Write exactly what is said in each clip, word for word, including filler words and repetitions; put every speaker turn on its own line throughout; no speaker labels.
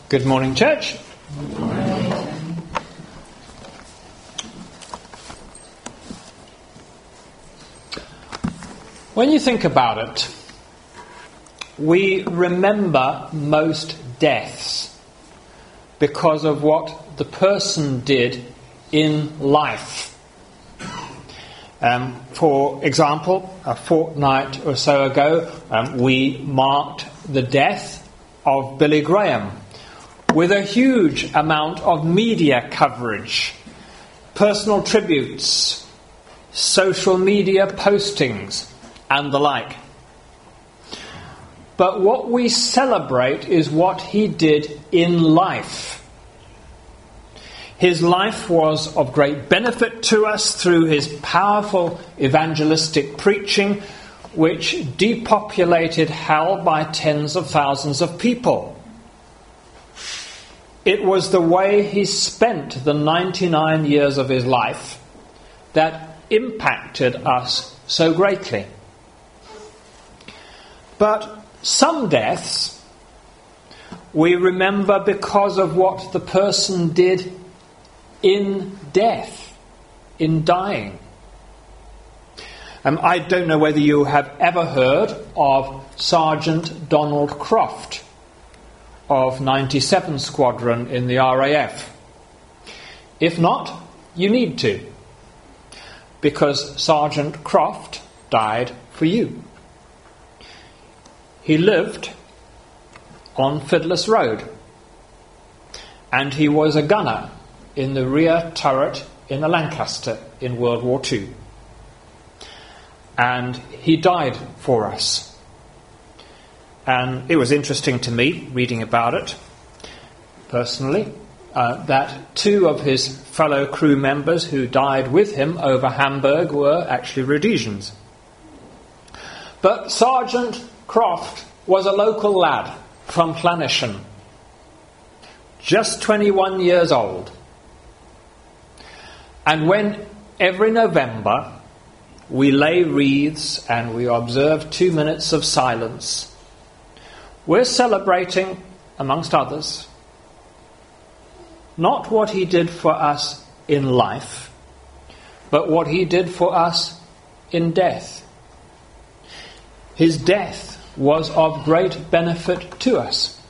Good morning, church.
Good morning.
When you think about it, we remember most deaths because of what the person did in life. Um, for example, a fortnight or so ago, um, we marked the death of Billy Graham with a huge amount of media coverage, personal tributes, social media postings, and the like. But what we celebrate is what he did in life. His life was of great benefit to us through his powerful evangelistic preaching, which depopulated hell by tens of thousands of people. It was the way he spent the ninety-nine years of his life that impacted us so greatly. But some deaths we remember because of what the person did in death, in dying. Um, I don't know whether you have ever heard of Sergeant Donald Croft of ninety-seven Squadron in the R A F. If not, you need to, because Sergeant Croft died for you. He lived on Fiddler's Road, and he was a gunner in the rear turret in a Lancaster in World War Two. And he died for us. And it was interesting to me, reading about it, personally, uh, that two of his fellow crew members who died with him over Hamburg were actually Rhodesians. But Sergeant Croft was a local lad from Llanishen, just twenty-one years old. And when every November we lay wreaths and we observe two minutes of silence, we're celebrating, amongst others, not what he did for us in life, but what he did for us in death. His death was of great benefit to us.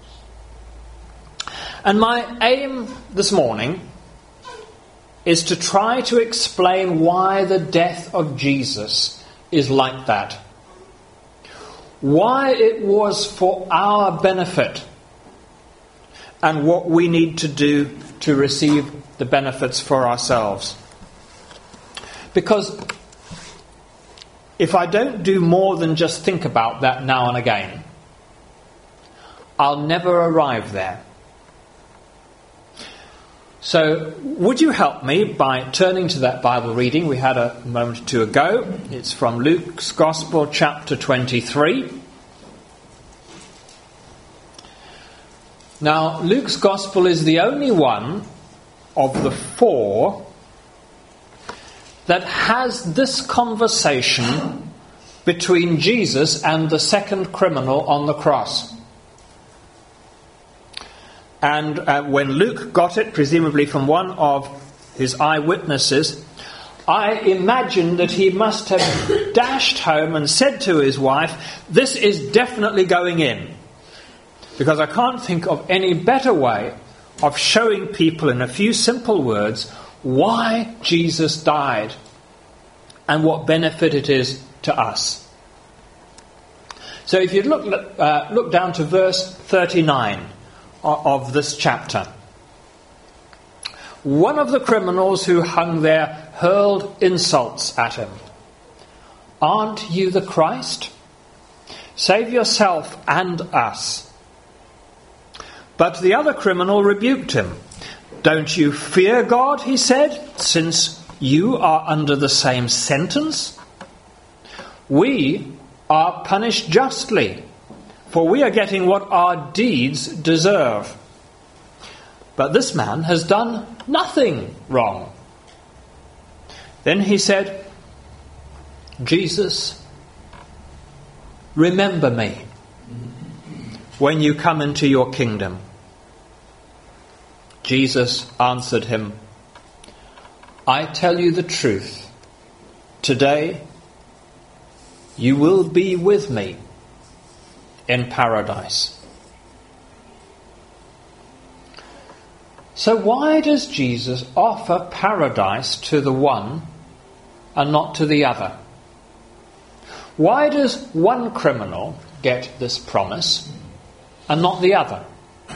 And my aim this morning is to try to explain why the death of Jesus is like that. Why it was for our benefit, and what we need to do to receive the benefits for ourselves. Because if I don't do more than just think about that now and again, I'll never arrive there. So, would you help me by turning to that Bible reading we had a moment or two ago? It's from Luke's Gospel, chapter twenty-three. Now, Luke's Gospel is the only one of the four that has this conversation between Jesus and the second criminal on the cross. And uh, when Luke got it, presumably from one of his eyewitnesses, I imagine that he must have dashed home and said to his wife, "This is definitely going in." Because I can't think of any better way of showing people in a few simple words why Jesus died and what benefit it is to us. So if you look, uh, look down to verse thirty-nine of this chapter. One of the criminals who hung there hurled insults at him. "Aren't you the Christ? Save yourself and us." But the other criminal rebuked him. "Don't you fear God," he said, "since you are under the same sentence? We are punished justly, for we are getting what our deeds deserve. But this man has done nothing wrong." Then he said, "Jesus, remember me when you come into your kingdom." Jesus answered him, I tell you the truth. Today you will be with me in paradise. So why does Jesus offer paradise to the one and not to the other? Why does one criminal get this promise and not the other?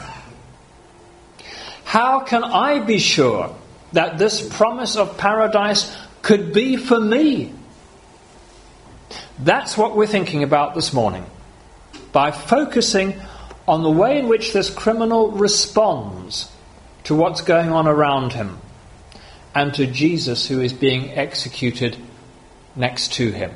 How can I be sure that this promise of paradise could be for me? That's what we're thinking about this morning, by focusing on the way in which this criminal responds to what's going on around him and to Jesus who is being executed next to him.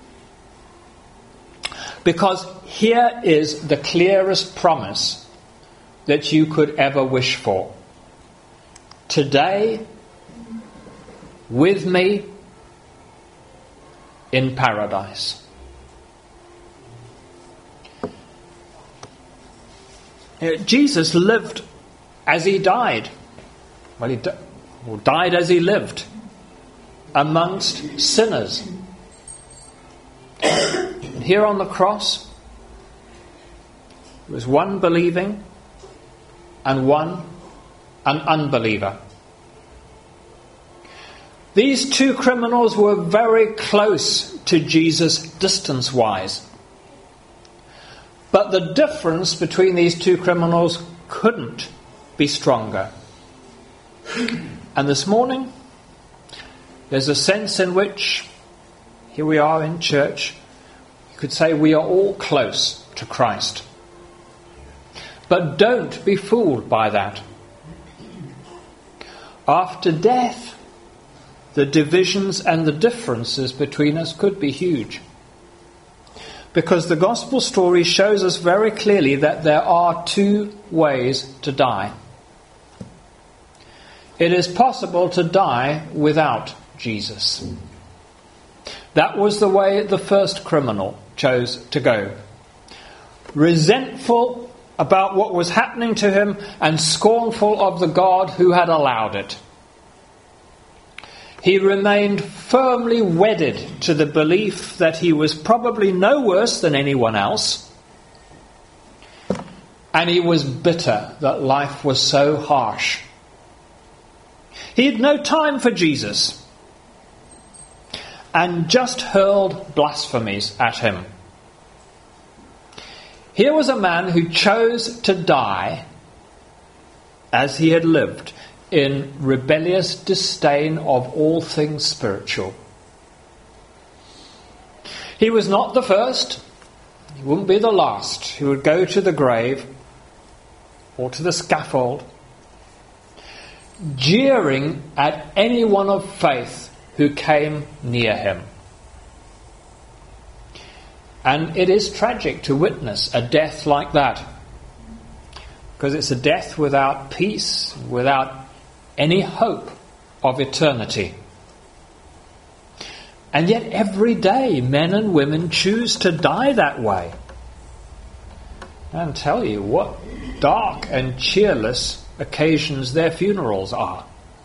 Because here is the clearest promise that you could ever wish for. Today, with me in paradise. Jesus lived as he died. Well, he di- well, died as he lived, amongst sinners. And here on the cross, there was one believing and one an unbeliever. These two criminals were very close to Jesus distance-wise. But the difference between these two criminals couldn't be stronger. And this morning, there's a sense in which, here we are in church, you could say we are all close to Christ. But don't be fooled by that. After death, the divisions and the differences between us could be huge. Because the gospel story shows us very clearly that there are two ways to die. It is possible to die without Jesus. That was the way the first criminal chose to go. Resentful about what was happening to him and scornful of the God who had allowed it. He remained firmly wedded to the belief that he was probably no worse than anyone else. And he was bitter that life was so harsh. He had no time for Jesus and just hurled blasphemies at him. Here was a man who chose to die as he had lived, in rebellious disdain of all things spiritual. He was not the first, he wouldn't be the last who would go to the grave or to the scaffold, jeering at anyone of faith who came near him. And it is tragic to witness a death like that, because it's a death without peace, without any hope of eternity. And yet every day men and women choose to die that way. And tell you what dark and cheerless occasions their funerals are.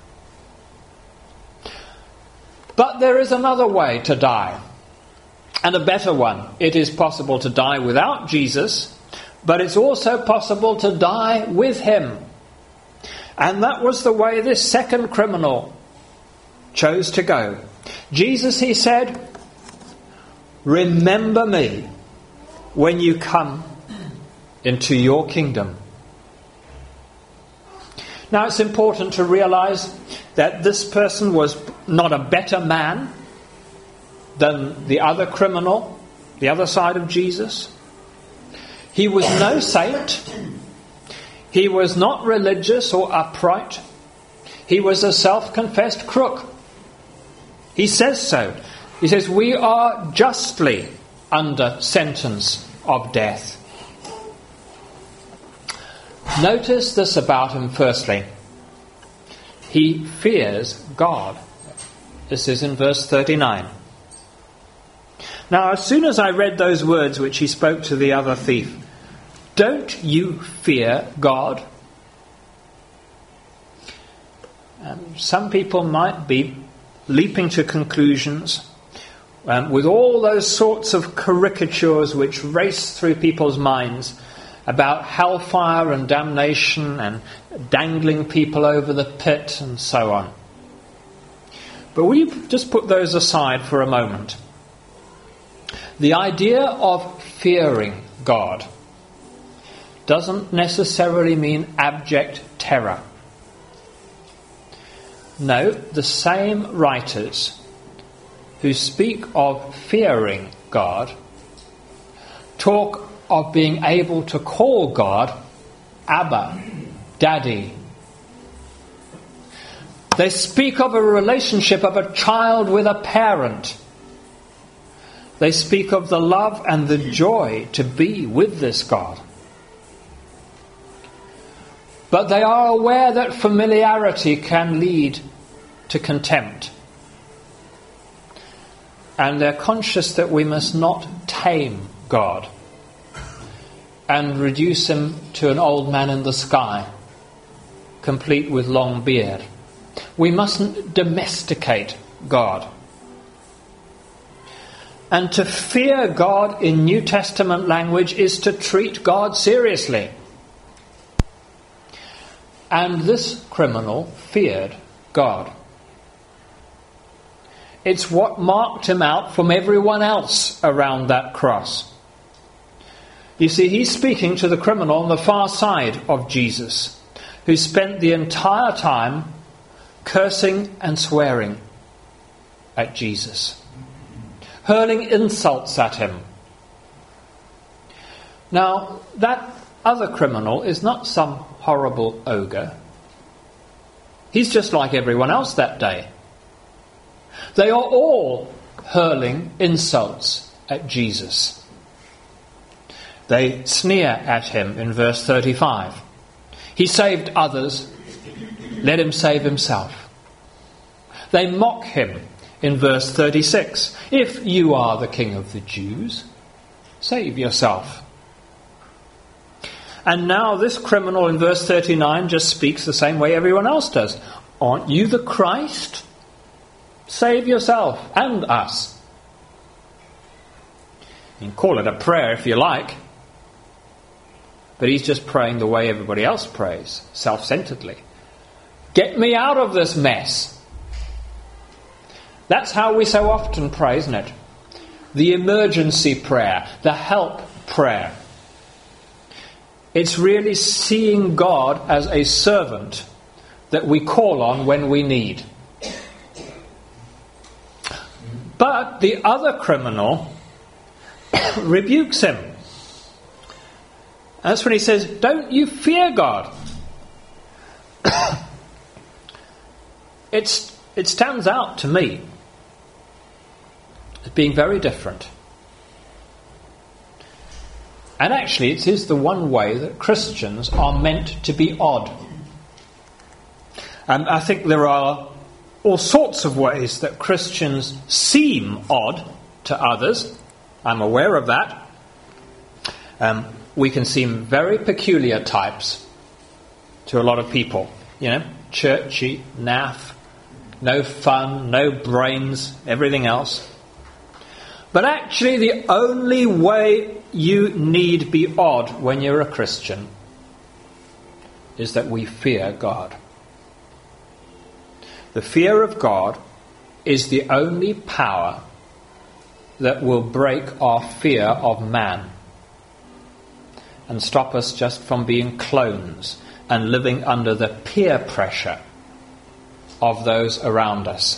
But there is another way to die, and a better one. It is possible to die without Jesus, but it's also possible to die with him. And that was the way this second criminal chose to go. Jesus, he said, remember me when you come into your kingdom. Now it's important to realize that this person was not a better man than the other criminal, the other side of Jesus. He was no saint. He was not religious or upright. He was a self-confessed crook. He says so. He says, we are justly under sentence of death. Notice this about him firstly. He fears God. This is in verse thirty-nine. Now, as soon as I read those words which he spoke to the other thief, don't you fear God? Um, some people might be leaping to conclusions um, with all those sorts of caricatures which race through people's minds about hellfire and damnation and dangling people over the pit and so on. But will you just put those aside for a moment? The idea of fearing God doesn't necessarily mean abject terror. No, the same writers who speak of fearing God talk of being able to call God Abba, Daddy. They speak of a relationship of a child with a parent. They speak of the love and the joy to be with this God. But they are aware that familiarity can lead to contempt. And they're conscious that we must not tame God and reduce him to an old man in the sky, complete with long beard. We mustn't domesticate God. And to fear God in New Testament language is to treat God seriously. And this criminal feared God. It's what marked him out from everyone else around that cross. You see, he's speaking to the criminal on the far side of Jesus, who spent the entire time cursing and swearing at Jesus, hurling insults at him. Now, that other criminal is not some horrible ogre. He's just like everyone else that day. They are all hurling insults at Jesus. They sneer at him in verse thirty-five. He saved others, let him save himself. They mock him in verse thirty-six. If you are the King of the Jews, save yourself. And now this criminal in verse thirty-nine just speaks the same way everyone else does. Aren't you the Christ? Save yourself and us. You can call it a prayer if you like. But he's just praying the way everybody else prays, self-centeredly. Get me out of this mess. That's how we so often pray, isn't it? The emergency prayer, the help prayer. It's really seeing God as a servant that we call on when we need. But the other criminal rebukes him. That's when he says, don't you fear God? it's, it stands out to me as being very different. And actually it is the one way that Christians are meant to be odd. And I think there are all sorts of ways that Christians seem odd to others. I'm aware of that. Um, we can seem very peculiar types to a lot of people. You know, churchy, naff, no fun, no brains, everything else. But actually the only way you need be odd when you're a Christian is that we fear God. The fear of God is the only power that will break our fear of man and stop us just from being clones and living under the peer pressure of those around us.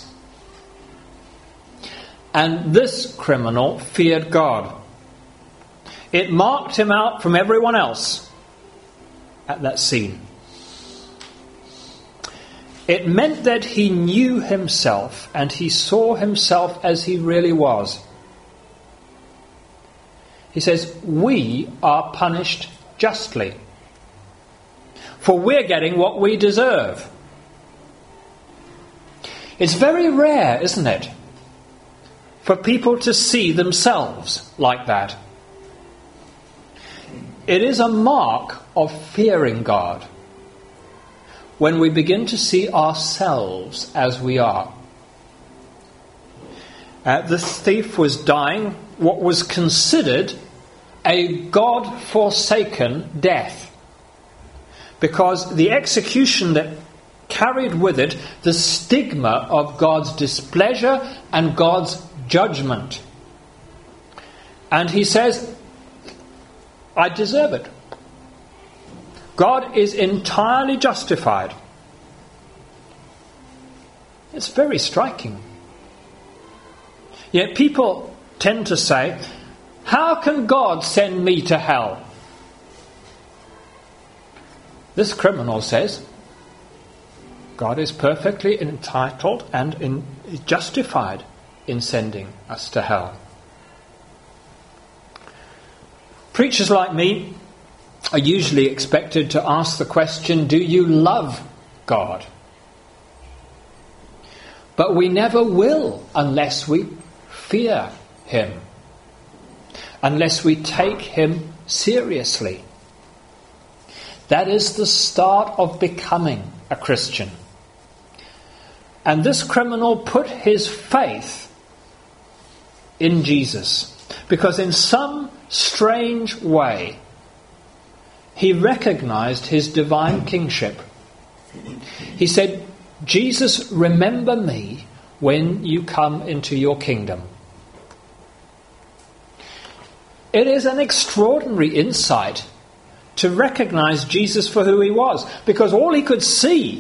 And this criminal feared God. It marked him out from everyone else at that scene. It meant that he knew himself and he saw himself as he really was. He says, we are punished justly, for we're getting what we deserve. It's very rare, isn't it, for people to see themselves like that. It is a mark of fearing God when we begin to see ourselves as we are. Uh, the thief was dying what was considered a God-forsaken death, because the execution that carried with it the stigma of God's displeasure and God's judgment. And he says, I deserve it. God is entirely justified. It's very striking. Yet people tend to say, how can God send me to hell? This criminal says, God is perfectly entitled and in, justified in sending us to hell. Preachers like me are usually expected to ask the question, do you love God? But we never will unless we fear him, unless we take him seriously. That is the start of becoming a Christian. And this criminal put his faith in Jesus, because in some strange way he recognized his divine kingship. He said, Jesus, remember me when you come into your kingdom. It is an extraordinary insight to recognize Jesus for who he was, because all he could see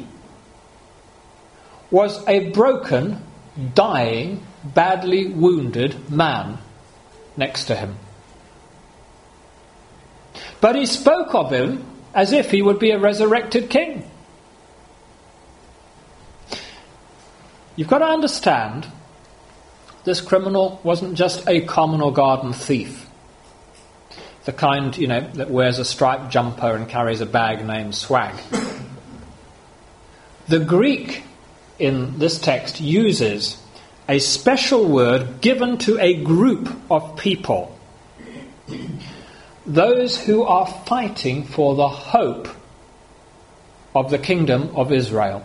was a broken, dying, badly wounded man next to him. But he spoke of him as if he would be a resurrected king. You've got to understand, this criminal wasn't just a common or garden thief. The kind, you know, that wears a striped jumper and carries a bag named swag. The Greek in this text uses a special word given to a group of people. Those who are fighting for the hope of the kingdom of Israel.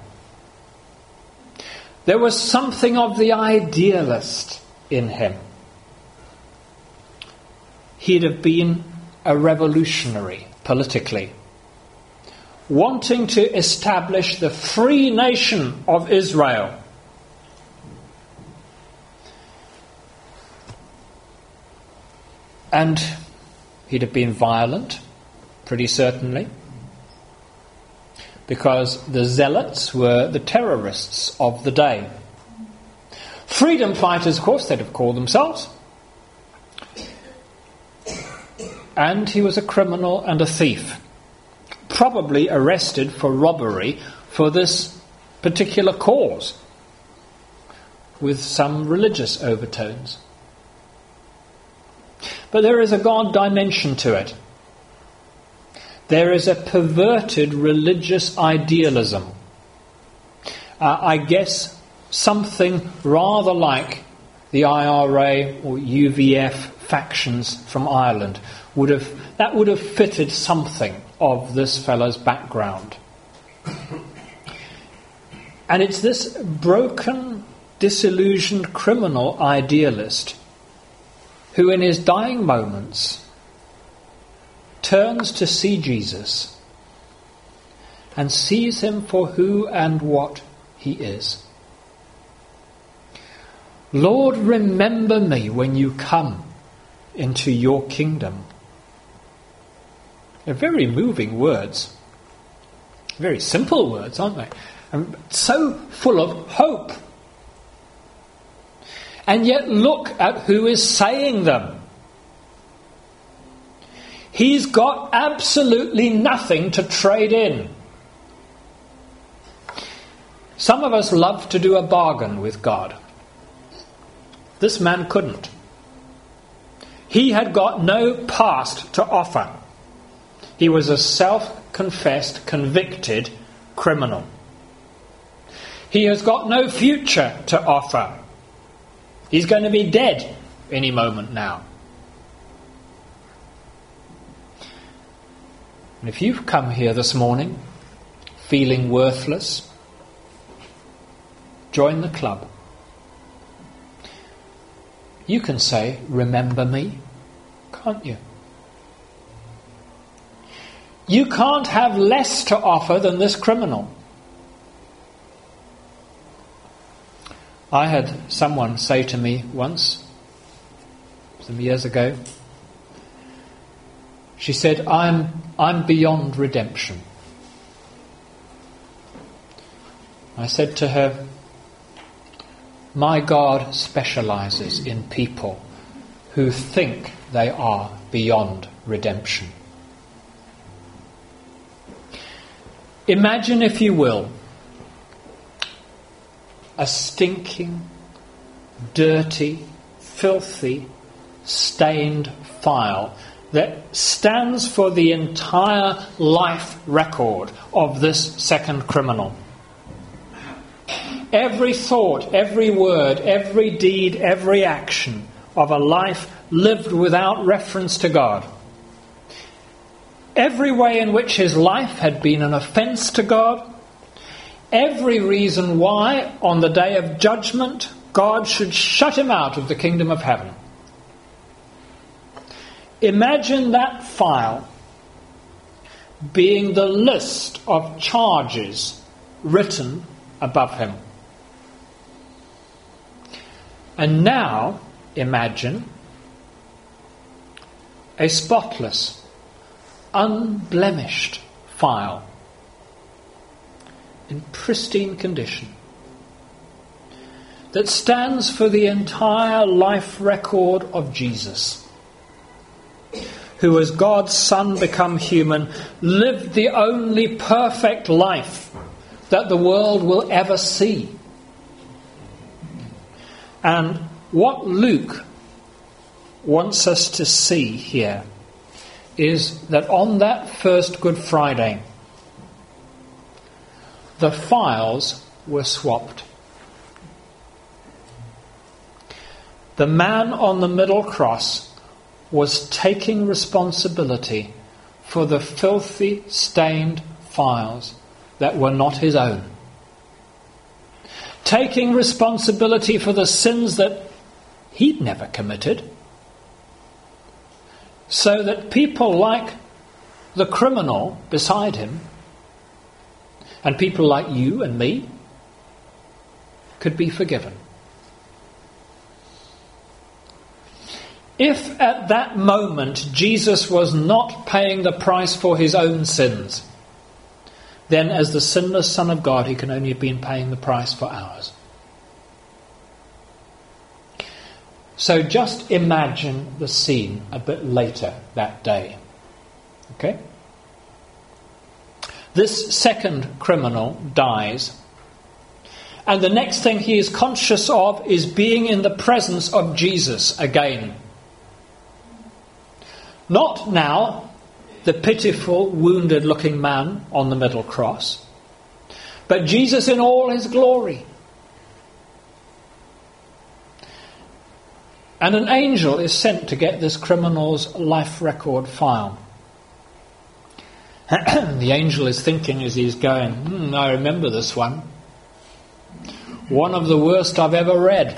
There was something of the idealist in him. He'd have been a revolutionary politically, wanting to establish the free nation of Israel. And he'd have been violent, pretty certainly, because the zealots were the terrorists of the day. Freedom fighters, of course, they'd have called themselves. And he was a criminal and a thief, probably arrested for robbery for this particular cause, with some religious overtones. But there is a God dimension to it. There is a perverted religious idealism. Uh, I guess something rather like the I R A or U V F factions from Ireland would have, that would have fitted something of this fellow's background. And it's this broken, disillusioned criminal idealist who in his dying moments turns to see Jesus and sees him for who and what he is. Lord, remember me when you come into your kingdom. They're very moving words. Very simple words, aren't they? And so full of hope. And yet look at who is saying them. He's got absolutely nothing to trade in. Some of us love to do a bargain with God. This man couldn't. He had got no past to offer. He was a self-confessed, convicted criminal. He has got no future to offer. He's going to be dead any moment now. And if you've come here this morning feeling worthless, join the club. You can say, remember me, can't you? You can't have less to offer than this criminal. I had someone say to me once, some years ago, she said, I'm, I'm beyond redemption. I said to her, my God specializes in people who think they are beyond redemption. Imagine, if you will, a stinking, dirty, filthy, stained file that stands for the entire life record of this second criminal. Every thought, every word, every deed, every action of a life lived without reference to God. Every way in which his life had been an offence to God. Every reason why, on the day of judgment, God should shut him out of the kingdom of heaven. Imagine that file being the list of charges written above him. And now imagine a spotless, unblemished file in pristine condition that stands for the entire life record of Jesus, who as God's Son become human, lived the only perfect life that the world will ever see. And what Luke wants us to see here is that on that first Good Friday, the files were swapped. The man on the middle cross was taking responsibility for the filthy, stained files that were not his own. Taking responsibility for the sins that he'd never committed, so that people like the criminal beside him and people like you and me could be forgiven. If at that moment Jesus was not paying the price for his own sins, then as the sinless Son of God, he can only have been paying the price for ours. So just imagine the scene a bit later that day. Okay? This second criminal dies, and the next thing he is conscious of is being in the presence of Jesus again. Not now the pitiful, wounded-looking man on the middle cross, but Jesus in all his glory. And an angel is sent to get this criminal's life record file. The angel is thinking as he's going, hmm, I remember this one. One of the worst I've ever read.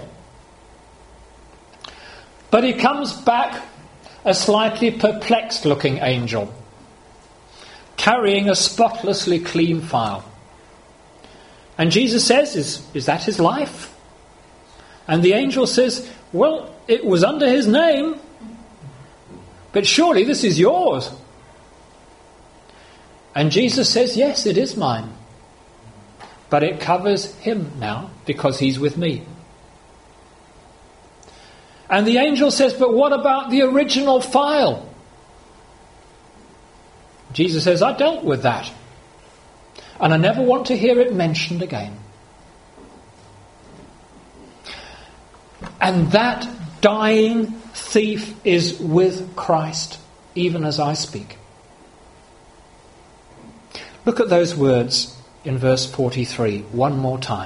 But he comes back a slightly perplexed-looking angel, carrying a spotlessly clean file. And Jesus says, is, is that his life? And the angel says, well, it was under his name, but surely this is yours. And Jesus says, yes, it is mine. But it covers him now because he's with me. And the angel says, but what about the original file? Jesus says, I dealt with that. And I never want to hear it mentioned again. And that dying thief is with Christ, even as I speak. Look at those words in verse forty-three, one more time.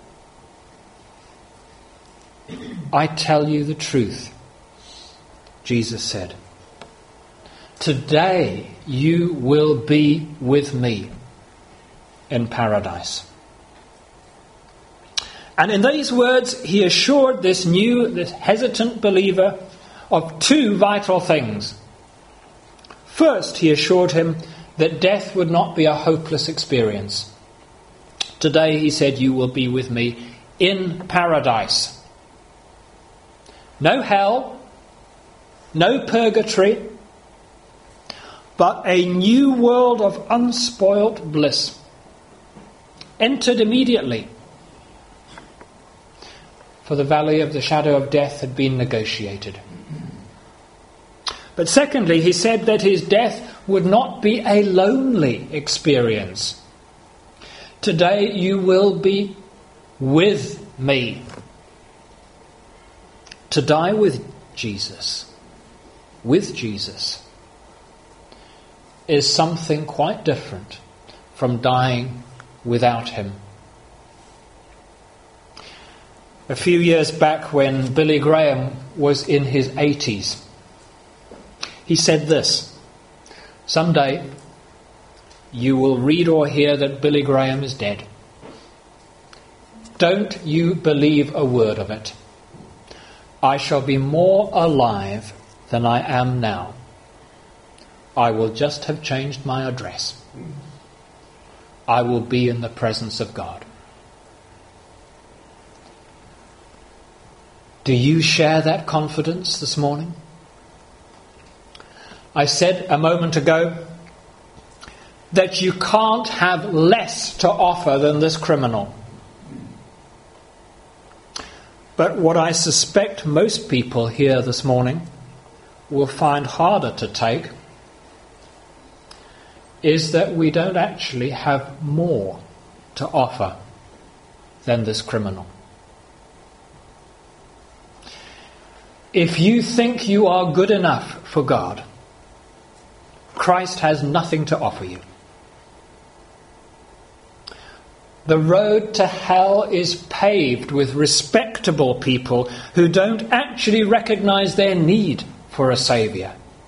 I tell you the truth, Jesus said. Today you will be with me in paradise. And in these words, he assured this new, this hesitant believer of two vital things. First, he assured him that death would not be a hopeless experience. Today, he said, you will be with me in paradise. No hell, no purgatory, but a new world of unspoilt bliss. Entered immediately. For the valley of the shadow of death had been negotiated. But secondly, he said that his death would not be a lonely experience. Today you will be with me. To die with Jesus, with Jesus, is something quite different from dying without him. A few years back, when Billy Graham was in his eighties, he said this: someday you will read or hear that Billy Graham is dead. Don't you believe a word of it. I shall be more alive than I am now. I will just have changed my address. I will be in the presence of God. Do you share that confidence this morning? I said a moment ago that you can't have less to offer than this criminal. But what I suspect most people here this morning will find harder to take is that we don't actually have more to offer than this criminal. If you think you are good enough for God, Christ has nothing to offer you. The road to hell is paved with respectable people who don't actually recognize their need for a saviour.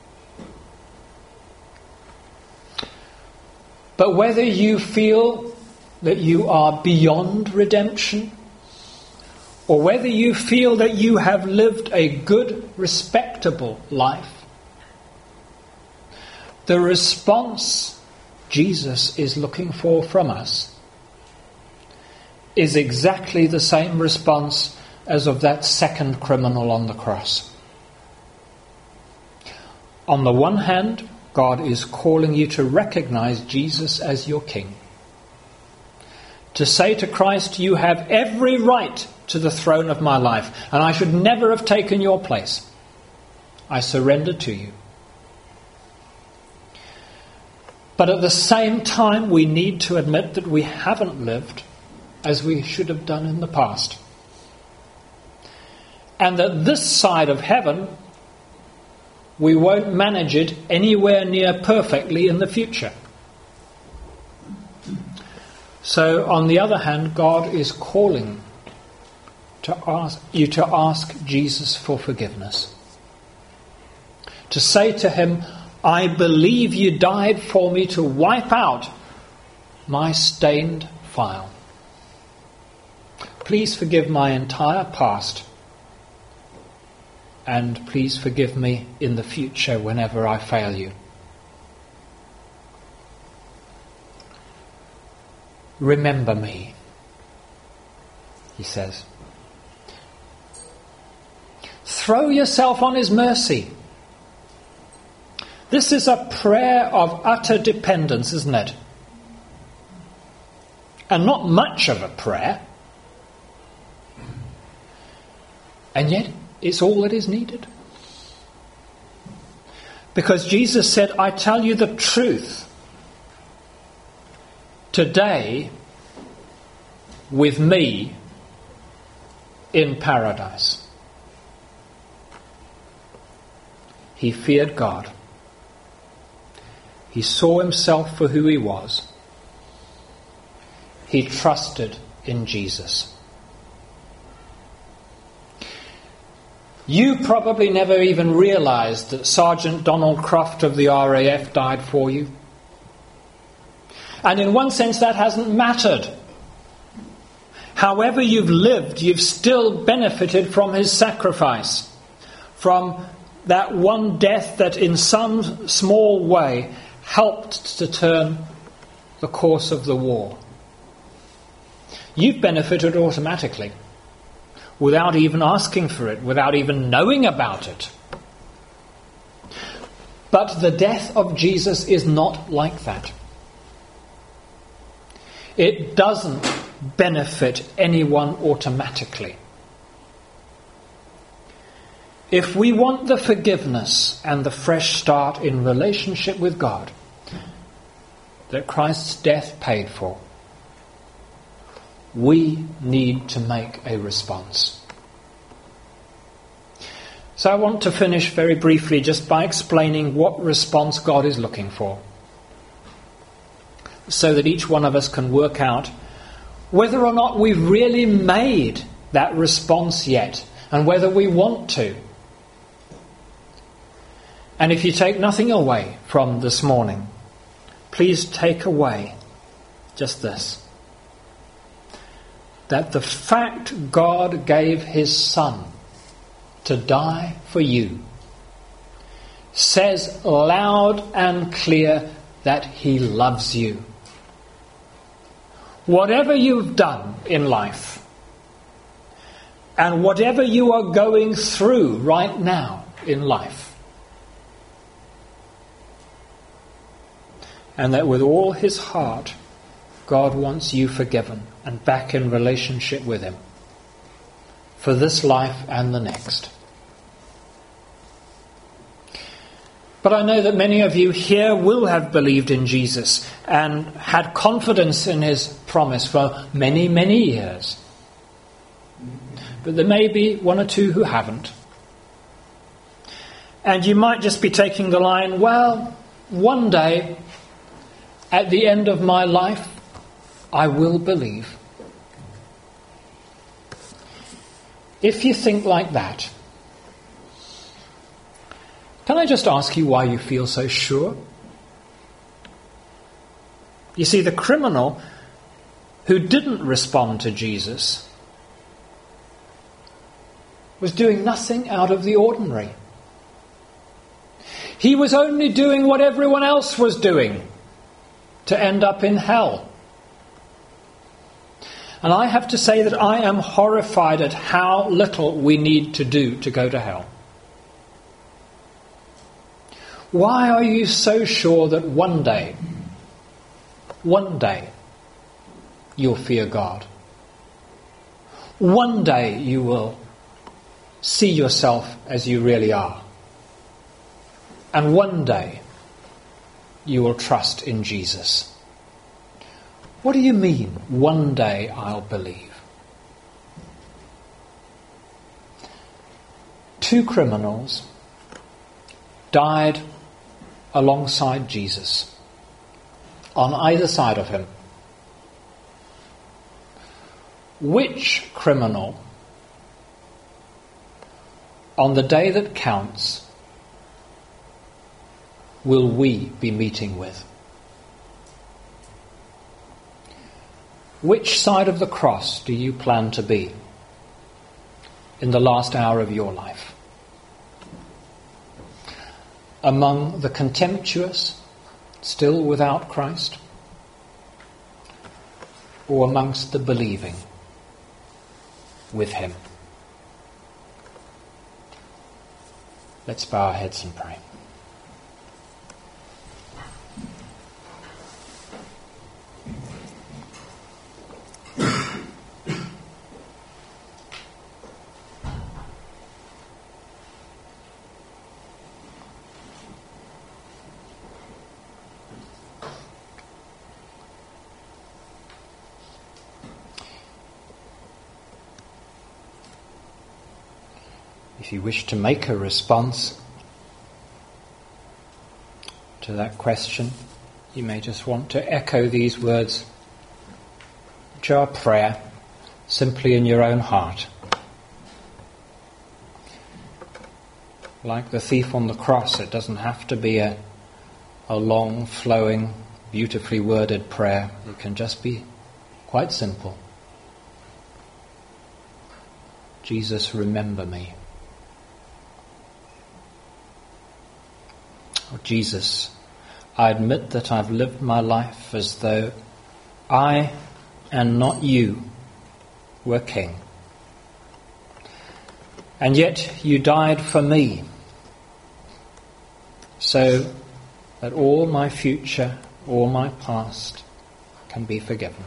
But whether you feel that you are beyond redemption, or whether you feel that you have lived a good, respectable life, the response Jesus is looking for from us is exactly the same response as of that second criminal on the cross. On the one hand, God is calling you to recognize Jesus as your King. To say to Christ, you have every right to the throne of my life, and I should never have taken your place. I surrender to you. But at the same time, we need to admit that we haven't lived as we should have done in the past. And that this side of heaven, we won't manage it anywhere near perfectly in the future. So, on the other hand, God is calling to ask you to ask Jesus for forgiveness. To say to him, I believe you died for me to wipe out my stained file. Please forgive my entire past, and please forgive me in the future whenever I fail you. Remember me, he says. Throw yourself on his mercy. This is a prayer of utter dependence, isn't it? And not much of a prayer. And yet, it's all that is needed. Because Jesus said, I tell you the truth. Today, with me in paradise. He feared God. He saw himself for who he was. He trusted in Jesus. You probably never even realised that Sergeant Donald Croft of the R A F died for you. And in one sense that hasn't mattered. However you've lived, you've still benefited from his sacrifice, from that one death that in some small way helped to turn the course of the war. You've benefited automatically, without even asking for it, without even knowing about it. But the death of Jesus is not like that. It doesn't benefit anyone automatically. If we want the forgiveness and the fresh start in relationship with God that Christ's death paid for, we need to make a response. So I want to finish very briefly just by explaining what response God is looking for, so that each one of us can work out whether or not we've really made that response yet, and whether we want to. And if you take nothing away from this morning, please take away just this: that the fact God gave his Son to die for you says loud and clear that he loves you. Whatever you've done in life, and whatever you are going through right now in life, and that with all his heart, God wants you forgiven and back in relationship with him for this life and the next. But I know that many of you here will have believed in Jesus and had confidence in his promise for many, many years. But there may be one or two who haven't. And you might just be taking the line, well, one day, at the end of my life, I will believe. If you think like that, can I just ask you why you feel so sure? You see, the criminal who didn't respond to Jesus was doing nothing out of the ordinary. He was only doing what everyone else was doing to end up in hell. And I have to say that I am horrified at how little we need to do to go to hell. Why are you so sure that one day, one day, you'll fear God? One day you will see yourself as you really are. And one day you will trust in Jesus. What do you mean, one day I'll believe? Two criminals died alongside Jesus, on either side of him. Which criminal, on the day that counts, will we be meeting with? Which side of the cross do you plan to be in the last hour of your life? Among the contemptuous, still without Christ, or amongst the believing with him? Let's bow our heads and pray. If you wish to make a response to that question, you may just want to echo these words, which are a prayer, simply in your own heart. Like the thief on the cross, it doesn't have to be a, a long, flowing beautifully worded prayer. It can just be quite simple. Jesus, remember me. Oh, Jesus, I admit that I've lived my life as though I and not you were king. And yet you died for me, so that all my future, all my past can be forgiven.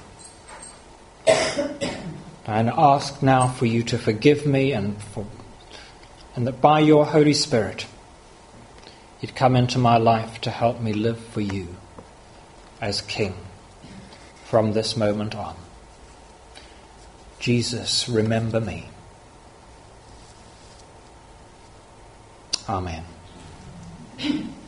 And ask now for you to forgive me, and for, and that by your Holy Spirit you'd come into my life to help me live for you as King from this moment on. Jesus, remember me. Amen.